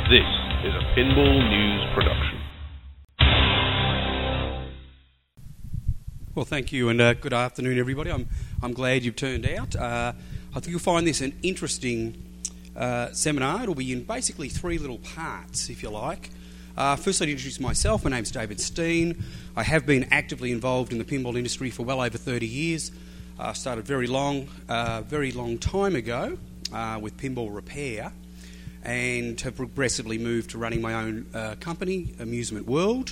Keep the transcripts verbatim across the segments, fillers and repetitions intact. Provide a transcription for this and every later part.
This is a Pinball News production. Well, thank you, and uh, good afternoon, everybody. I'm I'm glad you've turned out. Uh, I think you'll find this an interesting uh, seminar. It'll be in basically three little parts, if you like. Uh, first, I'd introduce myself. My name's David Steen. I have been actively involved in the pinball industry for well over thirty years. I uh, started very long, uh, very long time ago uh, with Pinball Repair, and have progressively moved to running my own uh, company, Amusement World,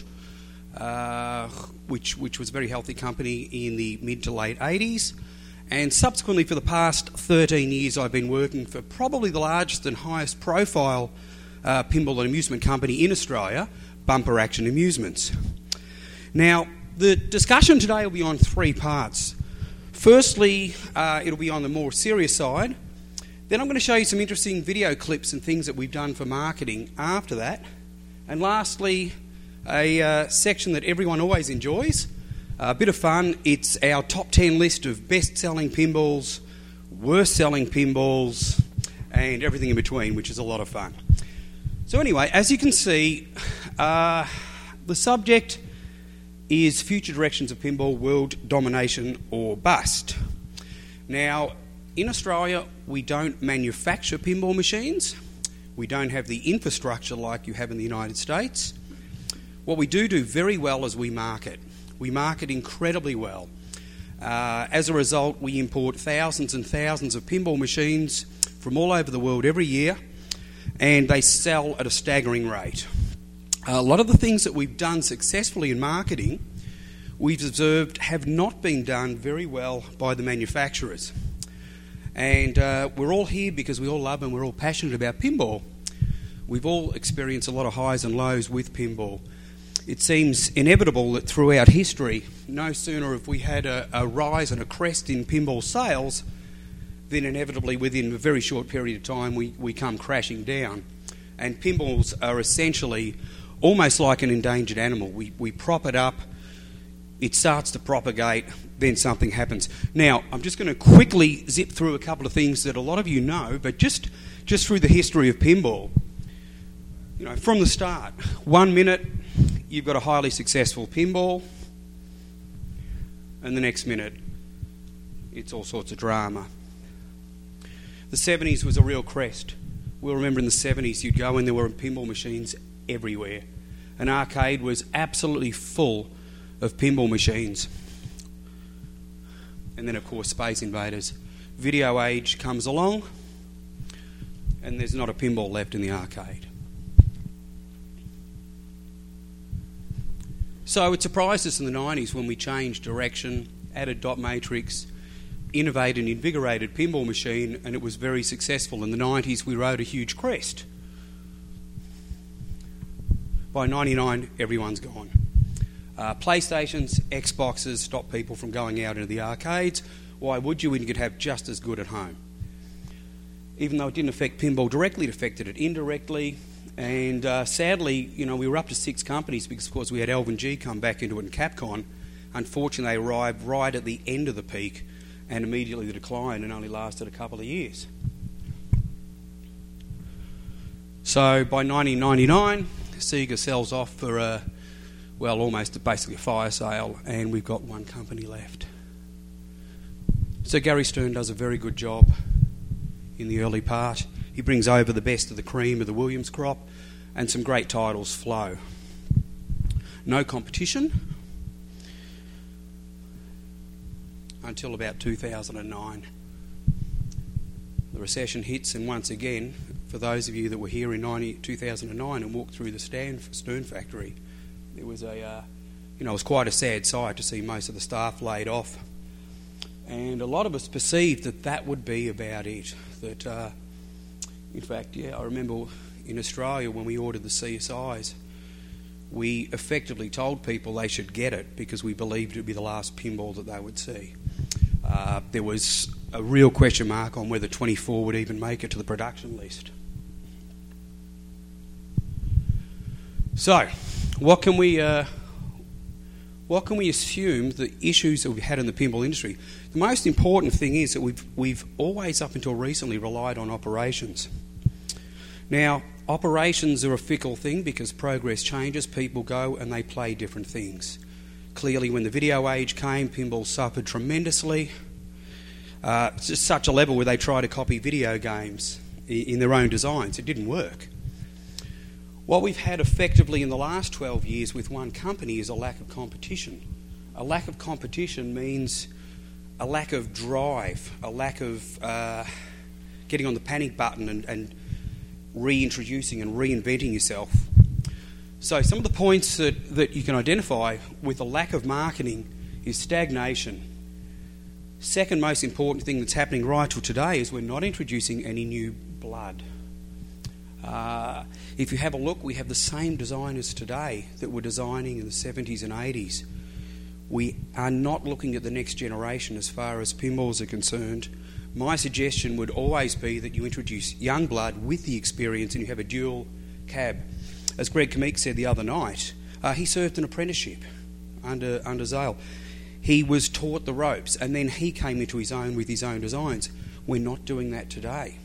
uh, which which was a very healthy company in the mid to late eighties. And subsequently, for the past thirteen years, I've been working for probably the largest and highest profile uh, pinball and amusement company in Australia, Bumper Action Amusements. Now, the discussion today will be on three parts. Firstly, uh, it'll be on the more serious side. Then I'm going to show you some interesting video clips and things that we've done for marketing after that. And lastly, a uh, section that everyone always enjoys, a bit of fun. It's our top ten list of best-selling pinballs, worst-selling pinballs, and everything in between, which is a lot of fun. So anyway, as you can see, uh, the subject is future directions of pinball, world domination or bust. Now, in Australia, we don't manufacture pinball machines. We don't have the infrastructure like you have in the United States. What we do do very well is we market. We market incredibly well. Uh, as a result, we import thousands and thousands of pinball machines from all over the world every year, and they sell at a staggering rate. A lot of the things that we've done successfully in marketing, we've observed have not been done very well by the manufacturers. And uh, we're all here because we all love and we're all passionate about pinball. We've all experienced a lot of highs and lows with pinball. It seems inevitable that throughout history, no sooner have we had a, a rise and a crest in pinball sales than inevitably within a very short period of time we, we come crashing down. And pinballs are essentially almost like an endangered animal. We, we prop it up, it starts to propagate, then something happens. Now, I'm just going to quickly zip through a couple of things that a lot of you know, but just, just through the history of pinball. You know, from the start, one minute you've got a highly successful pinball, and the next minute it's all sorts of drama. The seventies was a real crest. We'll remember in the seventies you'd go and there were pinball machines everywhere. An arcade was absolutely full of pinball machines. And then, of course, Space Invaders. Video age comes along, and there's not a pinball left in the arcade. So it surprised us in the nineties when we changed direction, added dot matrix, innovated and invigorated pinball machine, and it was very successful. In the nineties, we rode a huge crest. By ninety-nine, everyone's gone. Uh, PlayStations, Xboxes stop people from going out into the arcades. Why would you when you could have just as good at home? Even though it didn't affect pinball directly, it affected it indirectly. And uh, sadly, you know, we were up to six companies because, of course, we had Elvin G come back into it and Capcom. Unfortunately, they arrived right at the end of the peak and immediately the decline, and only lasted a couple of years. So by nineteen ninety-nine, Sega sells off for a well, almost basically a fire sale, and we've got one company left. So Gary Stern does a very good job in the early part. He brings over the best of the cream of the Williams crop, and some great titles flow. No competition until about two thousand nine. The recession hits, and once again, for those of you that were here in two thousand nine and walked through the Stern factory, it was a, uh, you know, it was quite a sad sight to see most of the staff laid off, and a lot of us perceived that that would be about it. That, uh, in fact, yeah, I remember in Australia when we ordered the C S Is, we effectively told people they should get it because we believed it would be the last pinball that they would see. Uh, there was a real question mark on whether twenty-four would even make it to the production list. So, what can we uh, what can we assume the issues that we've had in the pinball industry? The most important thing is that we've we've always, up until recently, relied on operations. Now, Operations are a fickle thing because progress changes, people go and they play different things. Clearly, when the video age came, pinball suffered tremendously. Uh, it's just such a level where they try to copy video games in their own designs. It didn't work. What we've had effectively in the last twelve years with one company is a lack of competition. A lack of competition means a lack of drive, a lack of uh, getting on the panic button and, and reintroducing and reinventing yourself. So some of the points that, that you can identify with a lack of marketing is stagnation. Second most important thing that's happening right till today is we're not introducing any new blood. Uh, if you have a look, we have the same designers today that were designing in the seventies and eighties. We are not looking at the next generation as far as pinballs are concerned. My suggestion would always be that you introduce young blood with the experience and you have a dual cab. As Greg Kameek said the other night, uh, he served an apprenticeship under, under Zale. He was taught the ropes and then he came into his own with his own designs. We're not doing that today.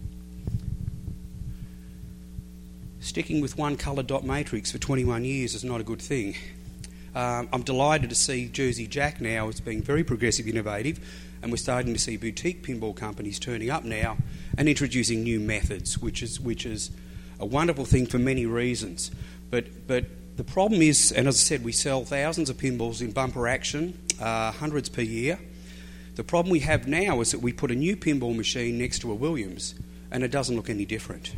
Sticking with one colour dot matrix for twenty-one years is not a good thing. Um, I'm delighted to see Jersey Jack now as being very progressive, innovative, and we're starting to see boutique pinball companies turning up now and introducing new methods, which is which is a wonderful thing for many reasons. But but the problem is, and as I said, we sell thousands of pinballs in bumper action, uh, hundreds per year. The problem we have now is that we put a new pinball machine next to a Williams, and it doesn't look any different.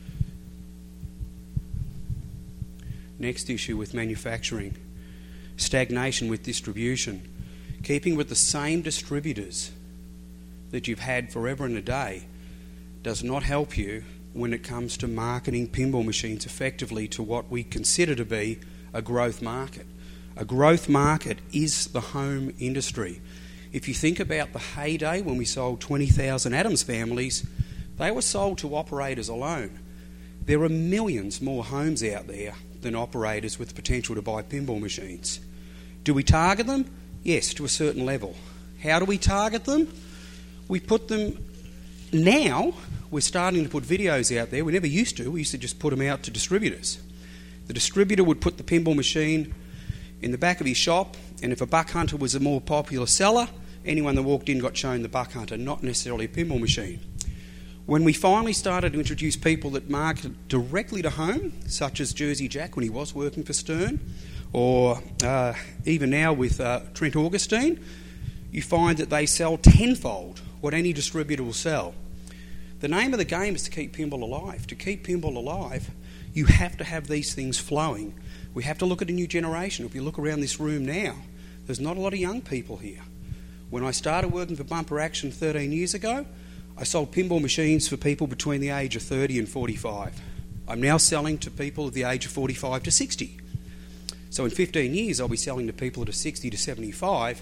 Next issue with manufacturing. Stagnation with distribution. Keeping with the same distributors that you've had forever and a day does not help you when it comes to marketing pinball machines effectively to what we consider to be a growth market. A growth market is the home industry. If you think about the heyday when we sold twenty thousand Adams families, they were sold to operators alone. There are millions more homes out there than operators with the potential to buy pinball machines. Do we target them? Yes, to a certain level. How do we target them? We put them... Now, we're starting to put videos out there. We never used to. We used to just put them out to distributors. The distributor would put the pinball machine in the back of his shop, and if a Buck Hunter was a more popular seller, anyone that walked in got shown the Buck Hunter, not necessarily a pinball machine. When we finally started to introduce people that market directly to home, such as Jersey Jack when he was working for Stern, or uh, even now with uh, Trent Augustine, you find that they sell tenfold what any distributor will sell. The name of the game is to keep pinball alive. To keep pinball alive, you have to have these things flowing. We have to look at a new generation. If you look around this room now, there's not a lot of young people here. When I started working for Bumper Action thirteen years ago, I sold pinball machines for people between the age of thirty and forty-five. I'm now selling to people of the age of forty-five to sixty. So in fifteen years, I'll be selling to people that are sixty to seventy-five.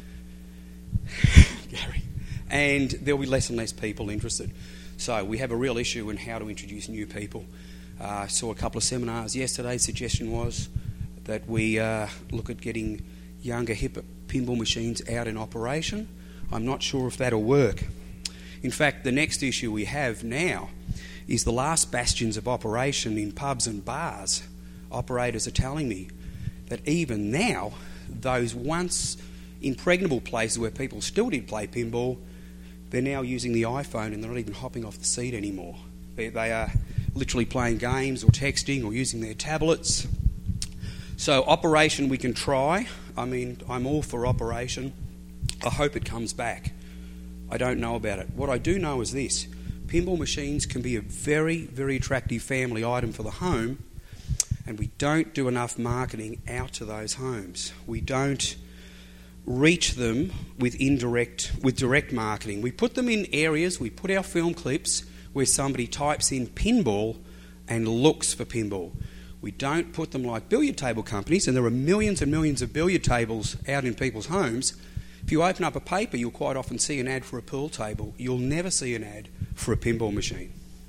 Gary. And there'll be less and less people interested. So we have a real issue in how to introduce new people. Uh, I saw a couple of seminars yesterday. Suggestion was that we uh, look at getting younger, hipper pinball machines out in operation. I'm not sure if that'll work. In fact, the next issue we have now is the last bastions of operation in pubs and bars. Operators are telling me that even now, those once impregnable places where people still did play pinball, they're now using the iPhone and they're not even hopping off the seat anymore. They, they are literally playing games or texting or using their tablets. So operation we can try. I mean, I'm all for operation. I hope it comes back. I don't know about it. What I do know is this. Pinball machines can be a very, very attractive family item for the home, and we don't do enough marketing out to those homes. We don't reach them with indirect, with direct marketing. We put them in areas, we put our film clips where somebody types in pinball and looks for pinball. We don't put them like billiard table companies, and there are millions and millions of billiard tables out in people's homes. If you open up a paper, you'll quite often see an ad for a pool table. You'll never see an ad for a pinball machine.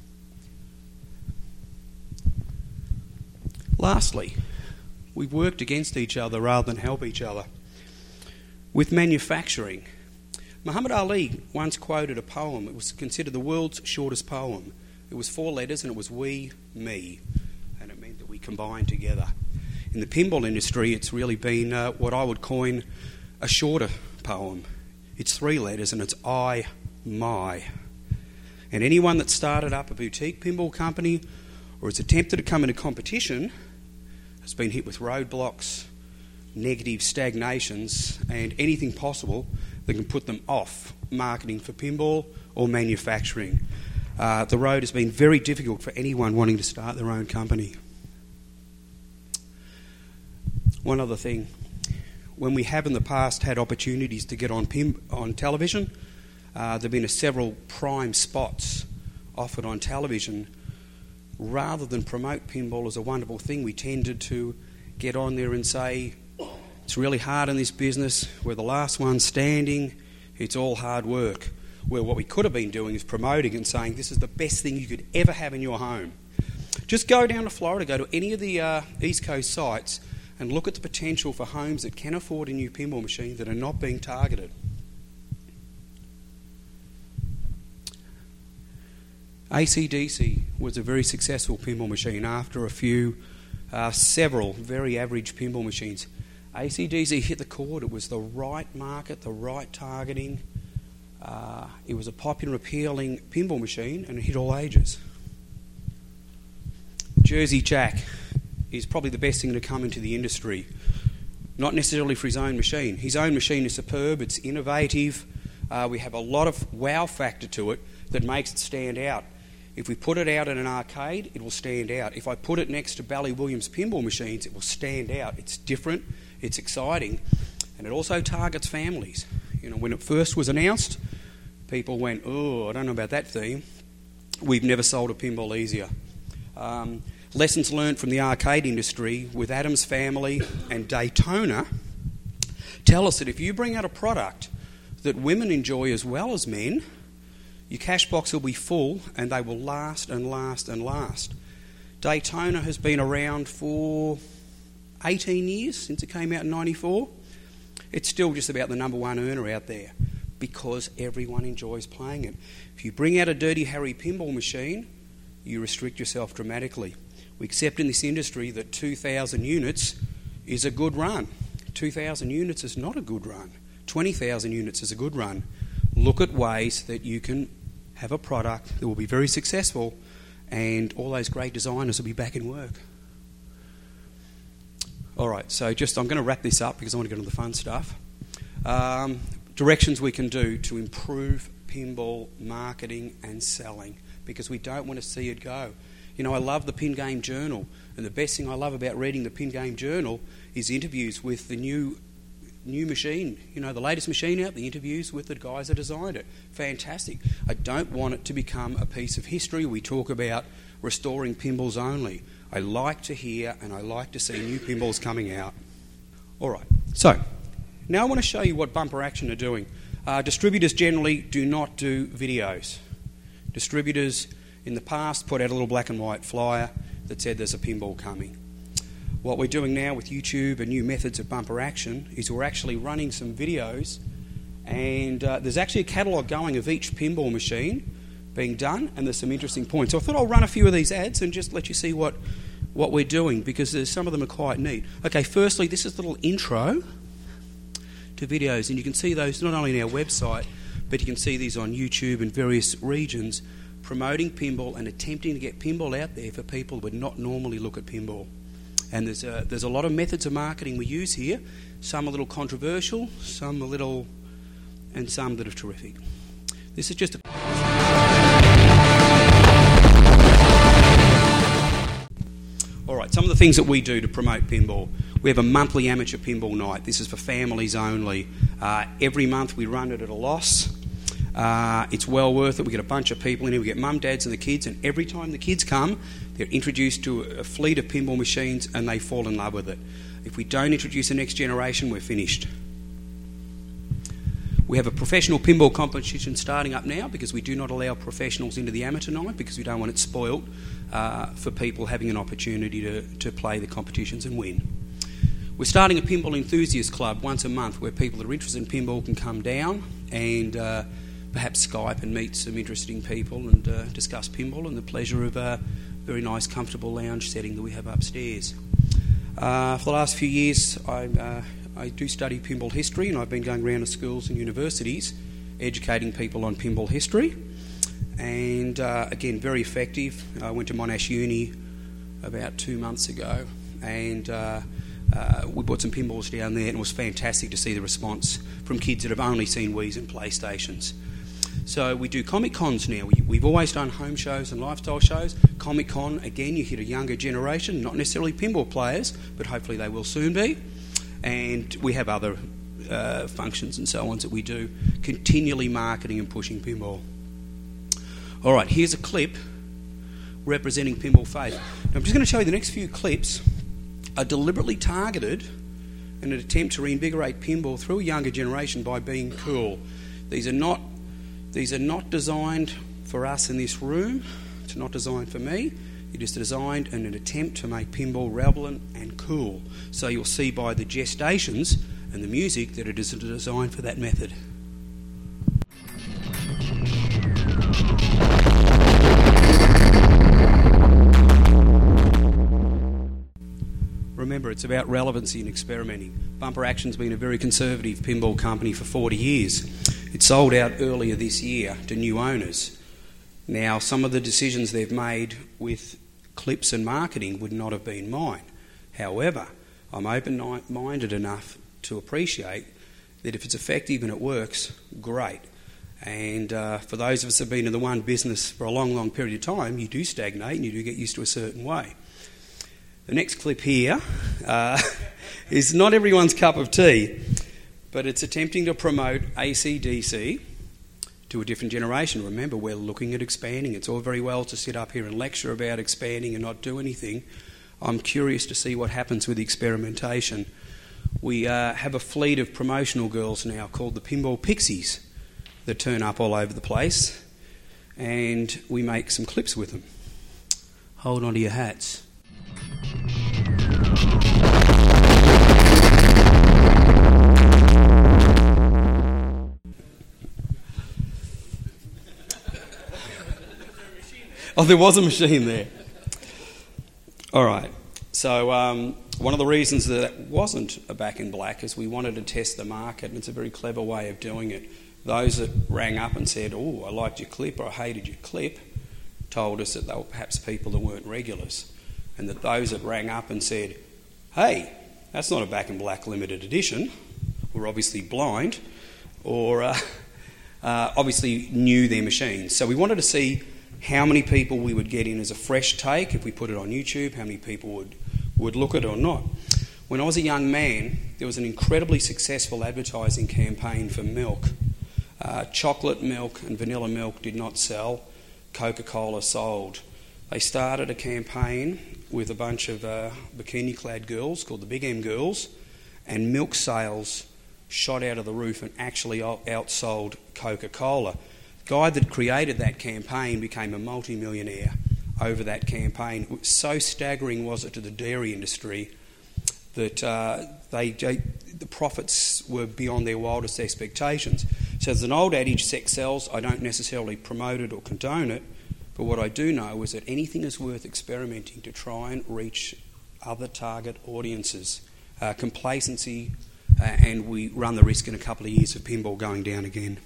Lastly, we've worked against each other rather than help each other. With manufacturing, Muhammad Ali once quoted a poem. It was considered the world's shortest poem. It was four letters and it was we, me, and it meant that we combined together. In the pinball industry, it's really been uh, what I would coin a shorter poem. It's three letters and it's I, my. And anyone that started up a boutique pinball company or has attempted to come into competition has been hit with roadblocks, negative stagnations, and anything possible that can put them off marketing for pinball or manufacturing. Uh, the road has been very difficult for anyone wanting to start their own company. One other thing, when we have in the past had opportunities to get on pin, on television, uh, there have been several prime spots offered on television. Rather than promote pinball as a wonderful thing, we tended to get on there and say, it's really hard in this business, we're the last one standing, it's all hard work. Where what we could have been doing is promoting and saying this is the best thing you could ever have in your home. Just go down to Florida, go to any of the uh, East Coast sites and look at the potential for homes that can afford a new pinball machine that are not being targeted. A C D C was a very successful pinball machine after a few, uh, several very average pinball machines. A C D C hit the chord. It was the right market, the right targeting. Uh, it was a popular, appealing pinball machine and it hit all ages. Jersey Jack is probably the best thing to come into the industry. Not necessarily for his own machine. His own machine is superb, it's innovative. Uh, we have a lot of wow factor to it that makes it stand out. If we put it out in an arcade, it will stand out. If I put it next to Bally Williams pinball machines, it will stand out. It's different, it's exciting, and it also targets families. You know, when it first was announced, people went, oh, I don't know about that theme. We've never sold a pinball easier. Um, lessons learned from the arcade industry with Adam's Family and Daytona tell us that if you bring out a product that women enjoy as well as men, your cash box will be full and they will last and last and last. Daytona has been around for eighteen years since it came out in ninety-four. It's still just about the number one earner out there because everyone enjoys playing it. If you bring out a Dirty Harry pinball machine, you restrict yourself dramatically. We accept in this industry that two thousand units is a good run. two thousand units is not a good run. twenty thousand units is a good run. Look at ways that you can have a product that will be very successful and all those great designers will be back in work. All right, so just I'm going to wrap this up because I want to get on the fun stuff. Um, directions we can do to improve pinball marketing and selling because we don't want to see it go. You know, I love the Pin Game Journal, and the best thing I love about reading the Pin Game Journal is interviews with the new new machine, you know, the latest machine out, the interviews with the guys that designed it. Fantastic. I don't want it to become a piece of history. We talk about restoring pinballs only. I like to hear and I like to see new pinballs coming out. All right, so now I want to show you what Bumper Action are doing. Uh, distributors generally do not do videos. Distributors in the past put out a little black and white flyer that said there's a pinball coming. What we're doing now with YouTube and new methods of Bumper Action is we're actually running some videos, and uh, there's actually a catalogue going of each pinball machine being done, and there's some interesting points. So I thought I'll run a few of these ads and just let you see what, what we're doing because there's, some of them are quite neat. Okay, firstly, this is a little intro to videos, and you can see those not only on our website, but you can see these on YouTube in various regions promoting pinball and attempting to get pinball out there for people who would not normally look at pinball. And there's a, there's a lot of methods of marketing we use here, some a little controversial, some a little, and some that are terrific. This is just a... All right, some of the things that we do to promote pinball. We have a monthly amateur pinball night. This is for families only. Uh, every month we run it at a loss. Uh, it's well worth it. We get a bunch of people in here. We get mum, dads and the kids, and every time the kids come, they're introduced to a fleet of pinball machines and they fall in love with it. If we don't introduce the next generation, we're finished. We have a professional pinball competition starting up now because we do not allow professionals into the amateur night because we don't want it spoilt uh, for people having an opportunity to, to play the competitions and win. We're starting a pinball enthusiast club once a month where people that are interested in pinball can come down and uh, perhaps Skype and meet some interesting people and uh, discuss pinball, and the pleasure of a very nice, comfortable lounge setting that we have upstairs. Uh, for the last few years, I, uh, I do study pinball history, and I've been going around to schools and universities educating people on pinball history. And uh, again, very effective. I went to Monash Uni about two months ago, and uh, uh, we bought some pinballs down there, and it was fantastic to see the response from kids that have only seen Wiis and PlayStations. So we do Comic Cons now. We, we've always done home shows and lifestyle shows. Comic Con, again, you hit a younger generation, not necessarily pinball players, but hopefully they will soon be. And we have other uh, functions and so on that we do, continually marketing and pushing pinball. All right, here's a clip representing pinball faith. Now, I'm just going to show you the next few clips are deliberately targeted in an attempt to reinvigorate pinball through a younger generation by being cool. These are not these are not designed for us in this room. It's not designed for me. It is designed in an attempt to make pinball relevant and cool. So you'll see by the gestations and the music that it is designed for that method. Remember, it's about relevancy and experimenting. Bumper Action's been a very conservative pinball company for forty years. It sold out earlier this year to new owners. Now, some of the decisions they've made with clips and marketing would not have been mine. However, I'm open-minded enough to appreciate that if it's effective and it works, great. And uh, for those of us that have been in the one business for a long, long period of time, you do stagnate and you do get used to a certain way. The next clip here uh, is not everyone's cup of tea, but it's attempting to promote A C D C to a different generation. Remember, we're looking at expanding. It's all very well to sit up here and lecture about expanding and not do anything. I'm curious to see what happens with experimentation. We uh, have a fleet of promotional girls now called the Pinball Pixies that turn up all over the place, and we make some clips with them. Hold on to your hats. Oh, there was a machine there. All right. So um, one of the reasons that it wasn't a Back in Black is we wanted to test the market, and it's a very clever way of doing it. Those that rang up and said, oh, I liked your clip or I hated your clip, told us that they were perhaps people that weren't regulars. And that those that rang up and said, hey, that's not a Back in Black limited edition, were obviously blind or uh, uh, obviously knew their machines. So we wanted to see how many people we would get in as a fresh take if we put it on YouTube, how many people would, would look at it or not. When I was a young man, there was an incredibly successful advertising campaign for milk. Uh, chocolate milk and vanilla milk did not sell. Coca-Cola sold. They started a campaign with a bunch of uh, bikini-clad girls called the Big M Girls, and milk sales shot out of the roof and actually outsold Coca-Cola. The guy that created that campaign became a multi-millionaire over that campaign. So staggering was it to the dairy industry that uh, they, they the profits were beyond their wildest expectations. So there's an old adage, sex sells. I don't necessarily promote it or condone it, but what I do know is that anything is worth experimenting to try and reach other target audiences. Uh, complacency, uh, and we run the risk in a couple of years of pinball going down again.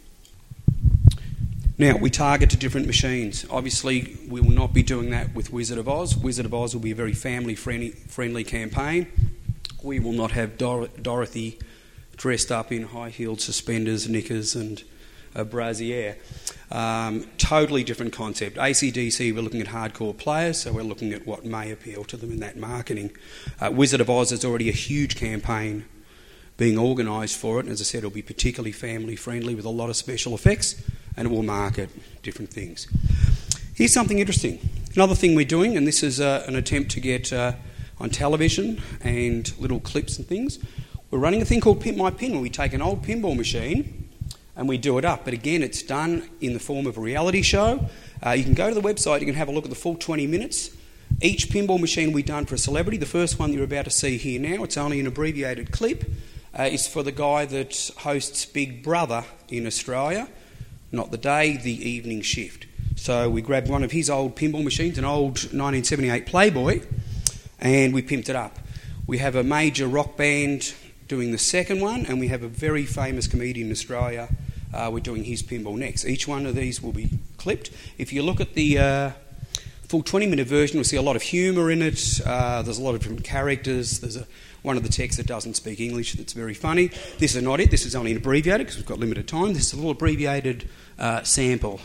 Now, we target to different machines. Obviously, we will not be doing that with Wizard of Oz. Wizard of Oz will be a very family-friendly friendly campaign. We will not have Dor- Dorothy dressed up in high-heeled suspenders, knickers and a brassiere. Um, totally different concept. A C D C, we're looking at hardcore players, so we're looking at what may appeal to them in that marketing. Uh, Wizard of Oz is already a huge campaign being organised for it, and as I said, it'll be particularly family-friendly with a lot of special effects, and it will market different things. Here's something interesting. Another thing we're doing, and this is uh, an attempt to get uh, on television and little clips and things, we're running a thing called Pin My Pin, where we take an old pinball machine and we do it up. But again, it's done in the form of a reality show. Uh, you can go to the website, you can have a look at the full twenty minutes. Each pinball machine we've done for a celebrity. The first one you're about to see here now, it's only an abbreviated clip, uh, is for the guy that hosts Big Brother in Australia. not the day, the evening shift. So we grabbed one of his old pinball machines, an old nineteen seventy-eight Playboy, and we pimped it up. We have a major rock band doing the second one, and we have a very famous comedian in Australia. Uh, we're doing his pinball next. Each one of these will be clipped. If you look at the uh, full twenty-minute version, you'll see a lot of humour in it. Uh, there's a lot of different characters. There's a, one of the texts that doesn't speak English that's very funny. This is not it. This is only an abbreviated because we've got limited time. This is a little abbreviated uh, sample.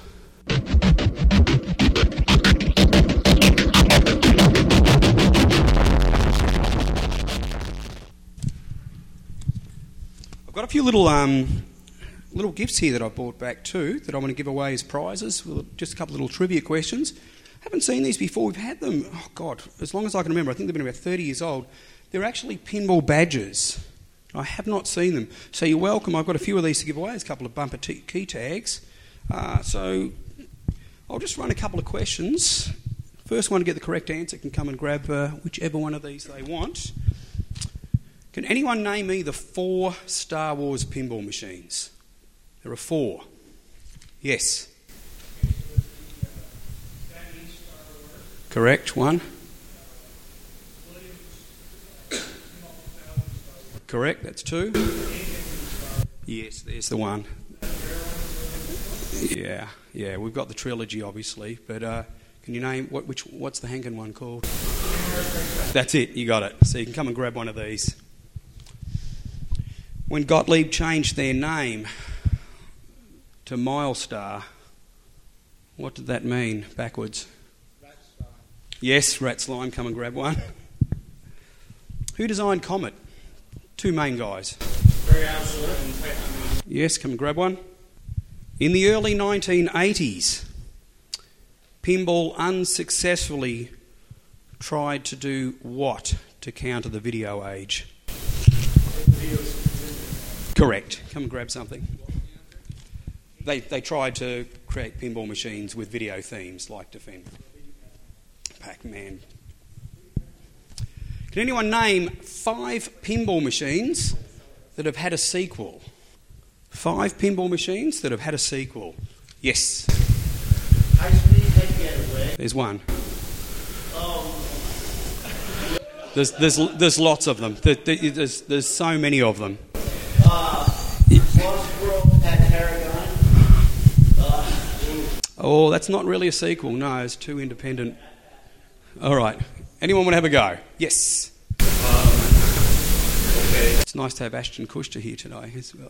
I've got a few little um, little gifts here that I brought back too that I want to give away as prizes. Just a couple of little trivia questions. Haven't seen these before. We've had them, oh God, as long as I can remember. I think they've been about thirty years old. They're actually pinball badges. I have not seen them. So you're welcome. I've got a few of these to give away. There's a couple of bumper t- key tags. Uh, so I'll just run a couple of questions. First one to get the correct answer can come and grab uh, whichever one of these they want. Can anyone name me the four Star Wars pinball machines? There are four. Yes. Correct, one. Correct, that's two. Yes, there's the one. Yeah, yeah, we've got the trilogy, obviously, but uh, can you name, what? Which? what's the Hankin one called? That's it, you got it. So you can come and grab one of these. When Gottlieb changed their name to Milestar, what did that mean backwards? Rat slime. Yes, rat slime, come and grab one. Who designed Comet? Two main guys. Very absolute. Yes, come and grab one. In the early nineteen eighties, pinball unsuccessfully tried to do what to counter the video age? Correct. Come and grab something. They they tried to create pinball machines with video themes like Defend. Pac-Man. Can anyone name five pinball machines that have had a sequel? Five pinball machines that have had a sequel. Yes. High speed head getaway. There's one. Oh. There's there's there's lots of them. There, there, there's there's so many of them. Uh, Lost World at Paragon. Uh, Oh, that's not really a sequel. No, it's two independent. All right. Anyone want to have a go? Yes. um, okay. It's nice to have Ashton Kutcher here today as well.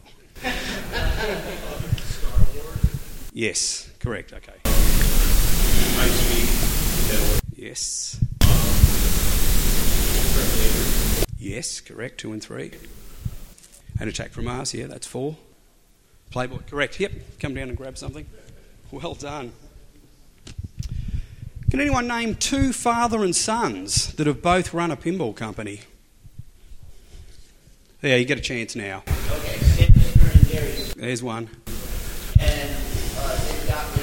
Star Wars. Yes, correct. Okay. High speed getaway. Yes. Terminator. Yes, correct. Two and three. And Attack from Mars. Yeah, that's four. Playboy. Correct. Yep. Come down and grab something. Well done. Can anyone name two father and sons that have both run a pinball company? Yeah, you get a chance now. Okay, Sinister and Gary's. There's one. And uh, they've got me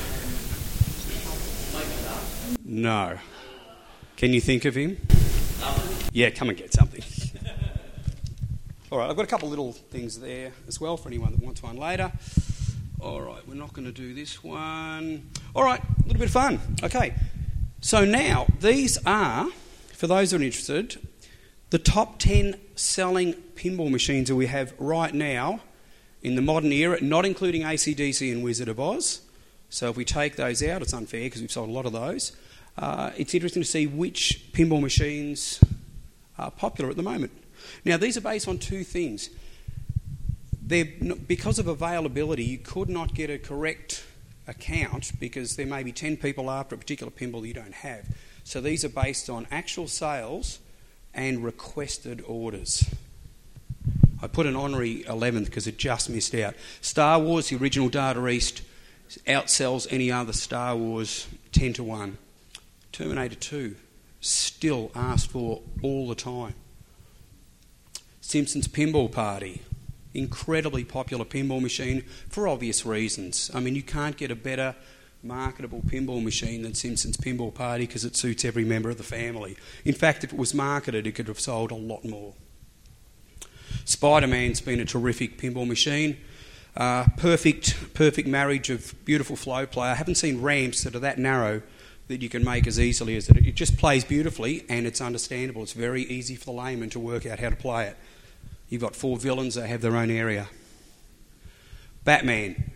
and Mike Scott. No. Can you think of him? Um, Yeah, come and get something. All right, I've got a couple of little things there as well for anyone that wants one later. All right, we're not going to do this one. All right, a little bit of fun. Okay, so now these are, for those that are interested, the top ten selling pinball machines that we have right now in the modern era, not including A C D C and Wizard of Oz. So if we take those out, it's unfair because we've sold a lot of those. Uh, it's interesting to see which pinball machines are popular at the moment. Now, these are based on two things. They're, because of availability, you could not get a correct account because there may be ten people after a particular pinball that you don't have. So these are based on actual sales and requested orders. I put an honorary eleventh because it just missed out. Star Wars, the original Data East, outsells any other Star Wars ten to one. Terminator two, still asked for all the time. Simpsons Pinball Party, incredibly popular pinball machine for obvious reasons. I mean, you can't get a better marketable pinball machine than Simpsons Pinball Party because it suits every member of the family. In fact, if it was marketed, it could have sold a lot more. Spider-Man's been a terrific pinball machine. Uh, perfect, perfect marriage of beautiful flow play. I haven't seen ramps that are that narrow that you can make as easily as it. It just plays beautifully and it's understandable. It's very easy for the layman to work out how to play it. You've got four villains that have their own area. Batman.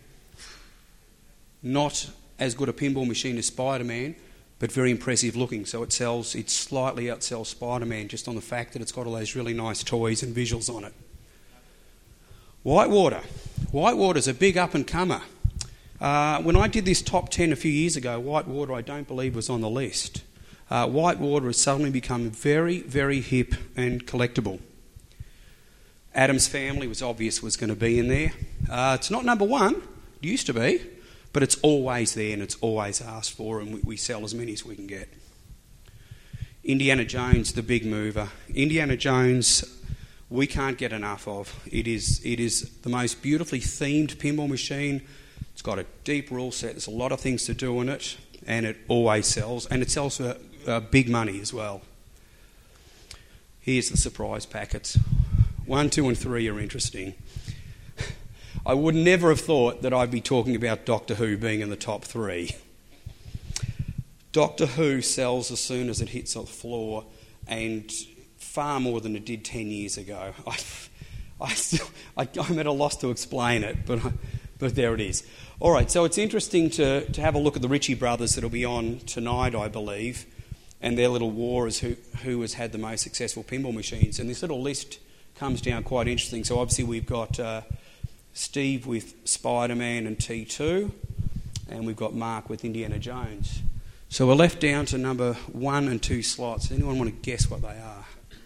Not as good a pinball machine as Spider-Man, but very impressive looking. So it sells, it slightly outsells Spider-Man just on the fact that it's got all those really nice toys and visuals on it. Whitewater. Whitewater's a big up-and-comer. Uh, when I did this top ten a few years ago, Whitewater I don't believe was on the list. Uh, Whitewater has suddenly become very, very hip and collectible. Adam's Family was obvious was going to be in there. Uh, it's not number one, it used to be, but it's always there and it's always asked for, and we, we sell as many as we can get. Indiana Jones, the big mover. Indiana Jones, we can't get enough of. It is, it is the most beautifully themed pinball machine. It's got a deep rule set. There's a lot of things to do in it, and it always sells, and it sells for uh, big money as well. Here's the surprise packets. One, two, and three are interesting. I would never have thought that I'd be talking about Doctor Who being in the top three. Doctor Who sells as soon as it hits the floor, and far more than it did ten years ago. I, I still, I, I'm at a loss to explain it, but but there it is. All right, so it's interesting to, to have a look at the Ritchie brothers that'll be on tonight, I believe, and their little war as who, who has had the most successful pinball machines. And this little list comes down quite interesting. So obviously we've got uh, Steve with Spider-Man and T two, and we've got Mark with Indiana Jones. So we're left down to number one and two slots. Anyone want to guess what they are?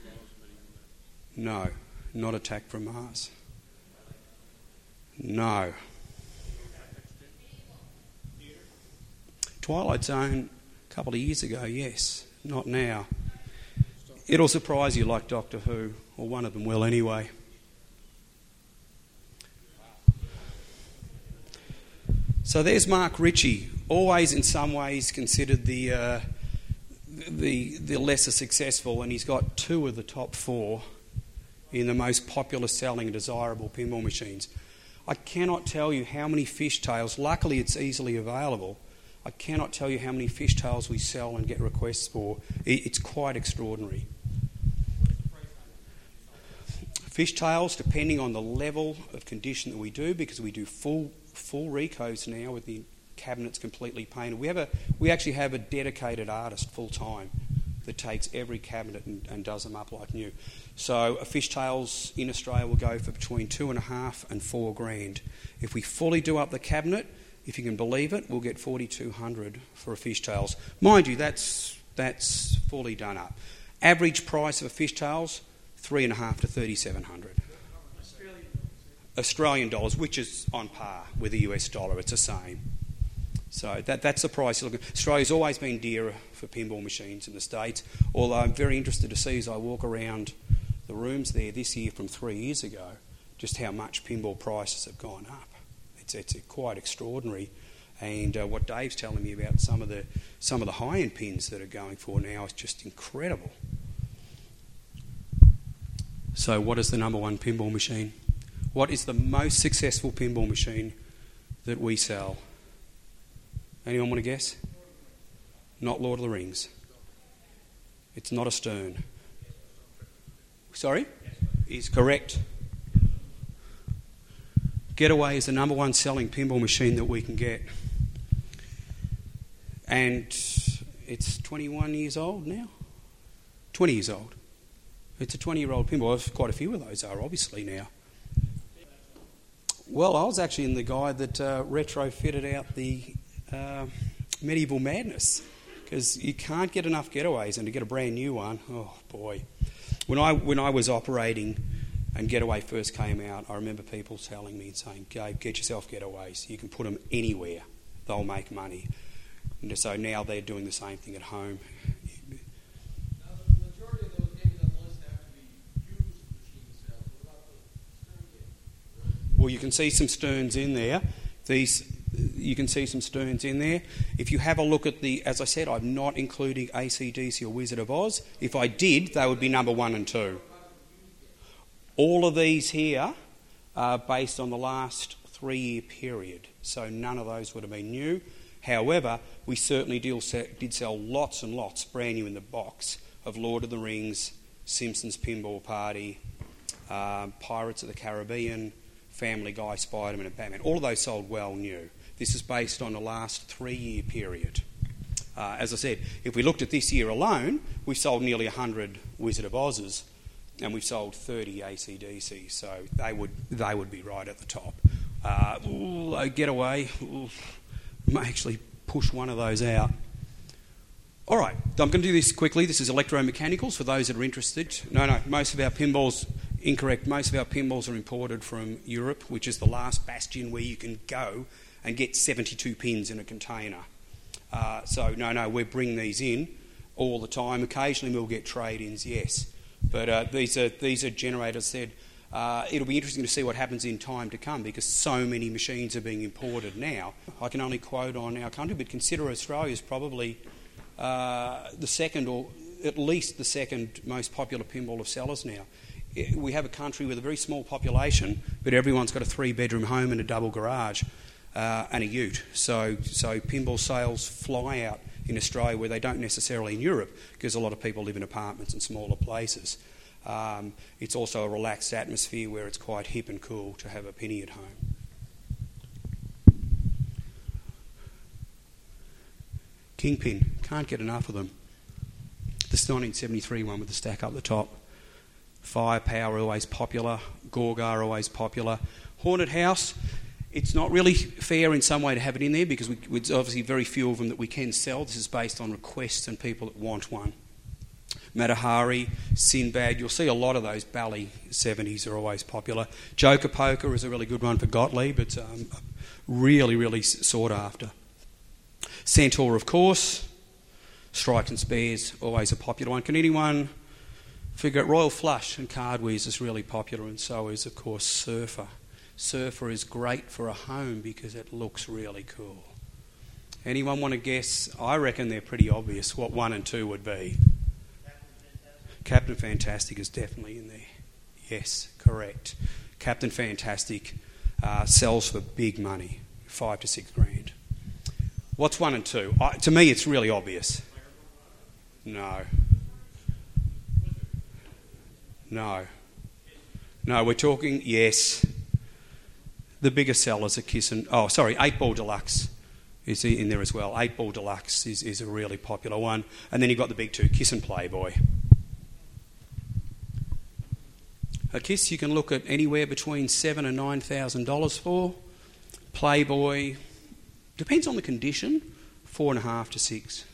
No, not Attack from Mars. No. Twilight Zone a couple of years ago, yes. Not now. It'll surprise you like Doctor Who, or one of them will anyway. So there's Mark Ritchie, always in some ways considered the uh, the the lesser successful, and he's got two of the top four in the most popular selling and desirable pinball machines. I cannot tell you how many fishtails, luckily it's easily available, I cannot tell you how many fishtails we sell and get requests for. It's quite extraordinary. Fishtails, depending on the level of condition that we do, because we do full full recos now with the cabinets completely painted. We have a we actually have a dedicated artist full time that takes every cabinet and, and does them up like new. So a fishtails in Australia will go for between two and a half and four grand. If we fully do up the cabinet, if you can believe it, we'll get forty-two hundred for a fishtails. Mind you, that's that's fully done up. Average price of a fishtails, three and a half to thirty-seven hundred. Australian. Australian dollars, which is on par with the U S dollar. It's the same. So that that's the price. Australia's always been dearer for pinball machines in the States. Although I'm very interested to see as I walk around the rooms there this year from three years ago, just how much pinball prices have gone up. It's, it's quite extraordinary, and uh, what Dave's telling me about some of the some of the high-end pins that are going for now is just incredible. So, what is the number one pinball machine? What is the most successful pinball machine that we sell? Anyone want to guess? Not Lord of the Rings. It's not a Stern. Sorry? Is correct. Getaway is the number one selling pinball machine that we can get. And it's twenty-one years old now. twenty years old. It's a twenty-year-old pinball. Quite a few of those are, obviously, now. Well, I was actually in the guy that uh, retrofitted out the uh, Medieval Madness, because you can't get enough Getaways, and to get a brand new one, oh boy. When I when I was operating and Getaway first came out, I remember people telling me and saying, Gabe, get yourself Getaways. You can put them anywhere. They'll make money. And so now they're doing the same thing at home. Now, the majority of those games on the list have to be used machine sales. What about the Stern games? Well, you can see some Sterns in there. These, you can see some Sterns in there. If you have a look at the, as I said, I'm not including A C D C or Wizard of Oz. If I did, they would be number one and two. All of these here are based on the last three-year period, so none of those would have been new. However, we certainly did sell lots and lots, brand new in the box, of Lord of the Rings, Simpsons Pinball Party, uh, Pirates of the Caribbean, Family Guy, Spider-Man and Batman. All of those sold well new. This is based on the last three-year period. Uh, as I said, if we looked at this year alone, we've sold nearly one hundred Wizard of Oz's, and we've sold thirty A C D Cs, so they would they would be right at the top. Uh, ooh, a getaway, ooh, may actually push one of those out. All right, I'm going to do this quickly. This is electromechanicals for those that are interested. No, no, most of our pinballs, incorrect, most of our pinballs are imported from Europe, which is the last bastion where you can go and get seventy-two pins in a container. Uh, so, no, no, we bring these in all the time. Occasionally we'll get trade-ins, yes. But uh, these are these are generators said. Uh, it'll be interesting to see what happens in time to come because so many machines are being imported now. I can only quote on our country, but consider Australia's probably uh, the second or at least the second most popular pinball of sellers now. We have a country with a very small population, but everyone's got a three-bedroom home and a double garage. Uh, and a ute. So, so pinball sales fly out in Australia where they don't necessarily in Europe because a lot of people live in apartments and smaller places. Um, it's also a relaxed atmosphere where it's quite hip and cool to have a penny at home. Kingpin, can't get enough of them. This nineteen seventy-three one with the stack up the top. Firepower always popular. Gorgar always popular. Haunted House. It's not really fair in some way to have it in there because we, there's obviously very few of them that we can sell. This is based on requests and people that want one. Matahari, Sinbad, you'll see a lot of those Bally seventies are always popular. Joker Poker is a really good one for Gottlieb. It's um, really, really sought after. Centaur, of course. Strikes and Spares, always a popular one. Can anyone figure out Royal Flush and Cardwares is really popular, and so is, of course, Surfer. Surfer is great for a home because it looks really cool. Anyone want to guess? I reckon they're pretty obvious what one and two would be. Captain Fantastic is definitely in there. Yes, correct. Captain Fantastic uh, sells for big money, five to six grand. What's one and two? I, to me, it's really obvious. No. No. No, we're talking, yes. The biggest sellers are Kiss and... Oh, sorry, eight Ball Deluxe is in there as well. eight Ball Deluxe is, is a really popular one. And then you've got the big two, Kiss and Playboy. A Kiss you can look at anywhere between seven and nine thousand dollars for. Playboy, depends on the condition, four and a half to six.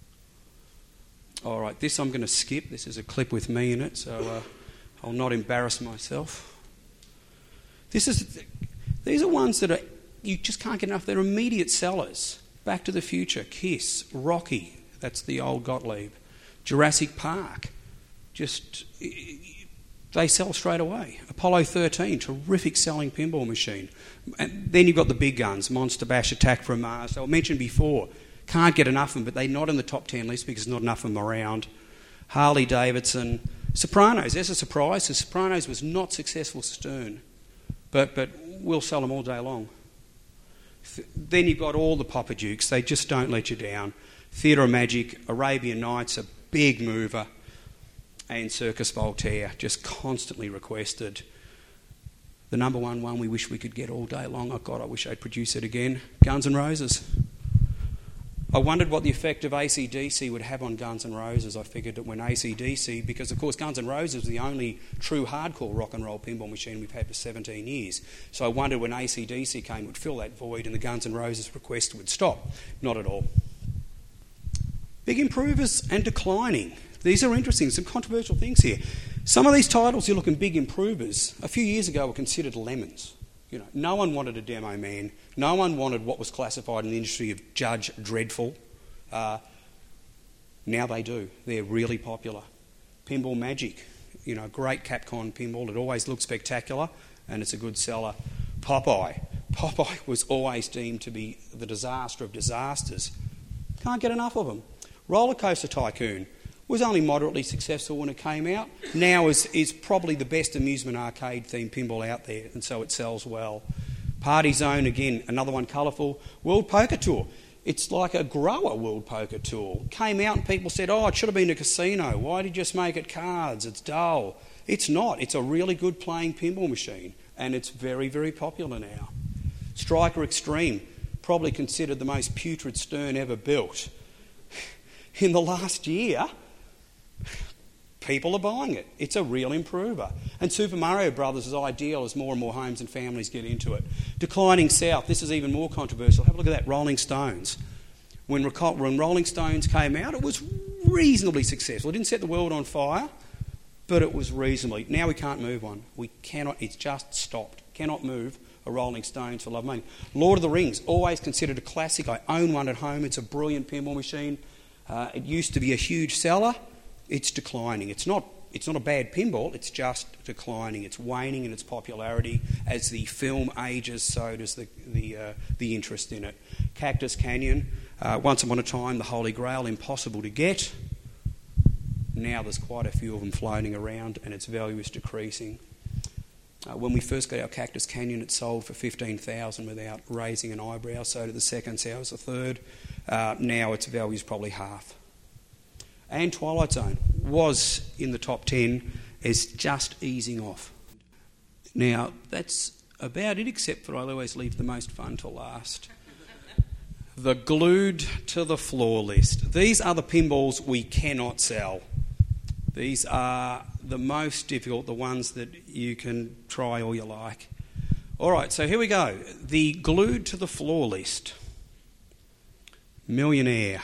All right, this I'm going to skip. This is a clip with me in it, so uh, I'll not embarrass myself. This is... These are ones that are, you just can't get enough. They're immediate sellers. Back to the Future, Kiss, Rocky, that's the old Gottlieb. Jurassic Park, just, they sell straight away. Apollo thirteen, terrific selling pinball machine. And then you've got the big guns, Monster Bash, Attack from Mars. I mentioned before, can't get enough of them, but they're not in the top ten list because there's not enough of them around. Harley Davidson, Sopranos, there's a surprise. The Sopranos was not successful Stern, but but we'll sell them all day long. Th- then you've got all the Papa Dukes. They just don't let you down. Theatre of Magic, Arabian Nights, a big mover, and Circus Voltaire, just constantly requested. The number one one we wish we could get all day long. Oh, God, I wish I'd produce it again. Guns N' Roses. I wondered what the effect of A C D C would have on Guns N' Roses. I figured that when A C D C, because of course Guns N' Roses was the only true hardcore rock and roll pinball machine we've had for seventeen years. So I wondered when A C D C came, it would fill that void and the Guns N' Roses request would stop. Not at all. Big improvers and declining. These are interesting, some controversial things here. Some of these titles, you're looking big improvers, a few years ago were considered lemons. You know, no one wanted a Demo Man. No one wanted what was classified in the industry of Judge Dreadful. Uh, now they do. They're really popular. Pinball Magic, you know, great Capcom pinball. It always looks spectacular and it's a good seller. Popeye. Popeye was always deemed to be the disaster of disasters. Can't get enough of them. Roller Coaster Tycoon was only moderately successful when it came out. Now is, is probably the best amusement arcade themed pinball out there, and so it sells well. Party Zone, again, another one colourful. World Poker Tour. It's like a grower World Poker Tour. Came out and people said, oh, it should have been a casino. Why did you just make it cards? It's dull. It's not. It's a really good playing pinball machine, and it's very, very popular now. Striker Extreme, probably considered the most putrid stern ever built. In the last year, people are buying it. It's a real improver. And Super Mario Brothers is ideal as more and more homes and families get into it. Declining South, this is even more controversial. Have a look at that, Rolling Stones. When, when Rolling Stones came out, it was reasonably successful. It didn't set the world on fire, but it was reasonably. Now we can't move one. We cannot, it's just stopped. Cannot move a Rolling Stones for love of money. Lord of the Rings, always considered a classic. I own one at home. It's a brilliant pinball machine. Uh, it used to be a huge seller. It's declining. It's not It's not a bad pinball, it's just declining. It's waning in its popularity. As the film ages, so does the the, uh, the interest in it. Cactus Canyon, uh, once upon a time the Holy Grail, impossible to get. Now there's quite a few of them floating around and its value is decreasing. Uh, when we first got our Cactus Canyon, it sold for fifteen thousand dollars without raising an eyebrow, so did the second, so was the third. Uh, now its value is probably half. And Twilight Zone was in the top ten, is just easing off. Now, that's about it, except for I always leave the most fun to last. The glued to the floor list. These are the pinballs we cannot sell. These are the most difficult, the ones that you can try all you like. All right, so here we go. The glued to the floor list. Millionaire.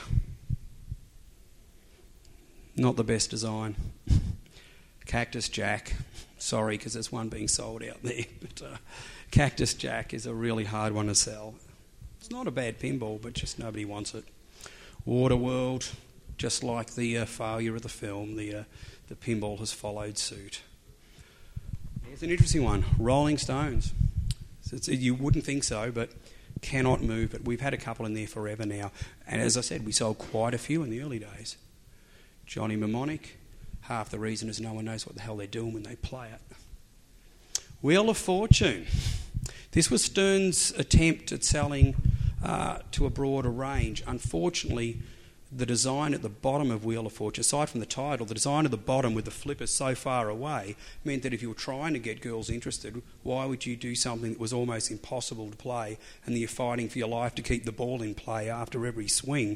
Not the best design. Cactus Jack. Sorry, because there's one being sold out there. But uh, Cactus Jack is a really hard one to sell. It's not a bad pinball, but just nobody wants it. Waterworld, just like the uh, failure of the film, the uh, the pinball has followed suit. Here's an interesting one. Rolling Stones. So it's, you wouldn't think so, but cannot move it. We've had a couple in there forever now. And as I said, we sold quite a few in the early days. Johnny Mnemonic, half the reason is no one knows what the hell they're doing when they play it. Wheel of Fortune. This was Stern's attempt at selling uh, to a broader range. Unfortunately, the design at the bottom of Wheel of Fortune, aside from the title, the design at the bottom with the flippers so far away meant that if you were trying to get girls interested, why would you do something that was almost impossible to play and you're fighting for your life to keep the ball in play after every swing?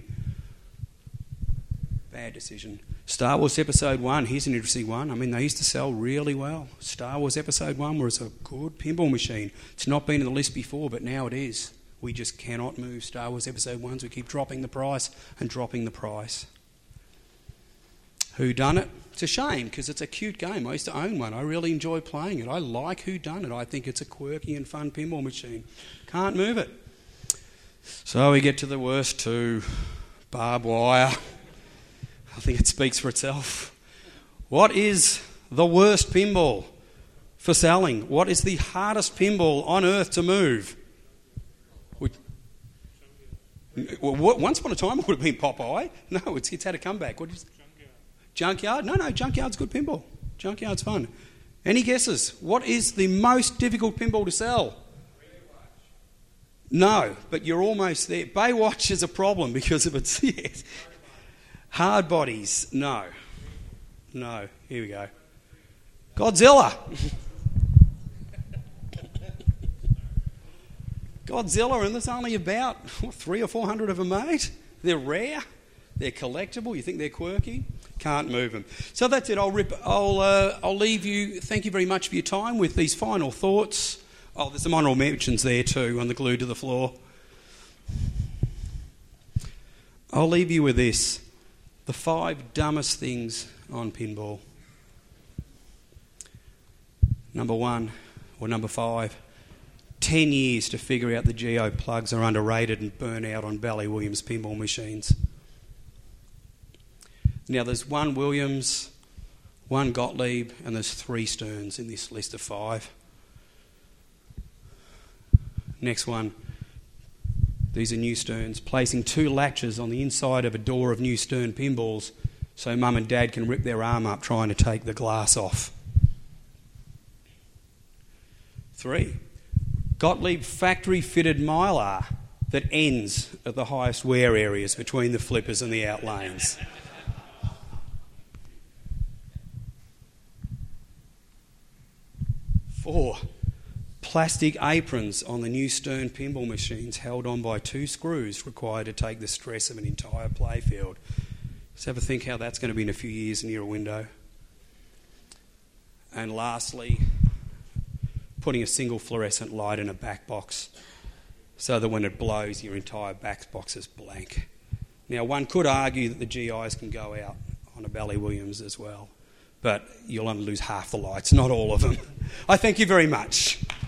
Bad decision. Star Wars Episode one, here's an interesting one. I mean, they used to sell really well. Star Wars Episode one was a good pinball machine. It's not been on the list before, but now it is. We just cannot move Star Wars Episode ones. We keep dropping the price and dropping the price. Whodunit? It's a shame, because it's a cute game. I used to own one. I really enjoy playing it. I like Whodunit. I think it's a quirky and fun pinball machine. Can't move it. So we get to the worst two. Barbed wire. I think it speaks for itself. What is the worst pinball for selling? What is the hardest pinball on earth to move? We, well, once upon a time it would have been Popeye. No, it's, it's had a comeback. What is Junkyard? Junkyard? No, no, Junkyard's good pinball. Junkyard's fun. Any guesses? What is the most difficult pinball to sell? No, but you're almost there. Baywatch is a problem because of its... Yes. Hard bodies, no. No, here we go. Godzilla. Godzilla, and there's only about what, three or four hundred of them made. They're rare, they're collectible, you think they're quirky? Can't move them. So that's it, I'll, rip, I'll, uh, I'll leave you, thank you very much for your time with these final thoughts. Oh, there's some honourable mentions there too on the glue to the floor. I'll leave you with this. The five dumbest things on pinball. Number one, or number five, ten years to figure out the Geo plugs are underrated and burn out on Bally Williams pinball machines. Now there's one Williams, one Gottlieb, and there's three Sterns in this list of five. Next one. These are new Sterns, placing two latches on the inside of a door of new Stern pinballs so mum and dad can rip their arm up trying to take the glass off. Three, Gottlieb factory-fitted mylar that ends at the highest wear areas between the flippers and the outlanes. Four, plastic aprons on the new Stern pinball machines held on by two screws required to take the stress of an entire playfield. Just ever think how that's going to be in a few years near a window? And lastly, putting a single fluorescent light in a back box so that when it blows, your entire back box is blank. Now, one could argue that the G Is can go out on a Bally Williams as well, but you'll only lose half the lights, not all of them. I thank you very much.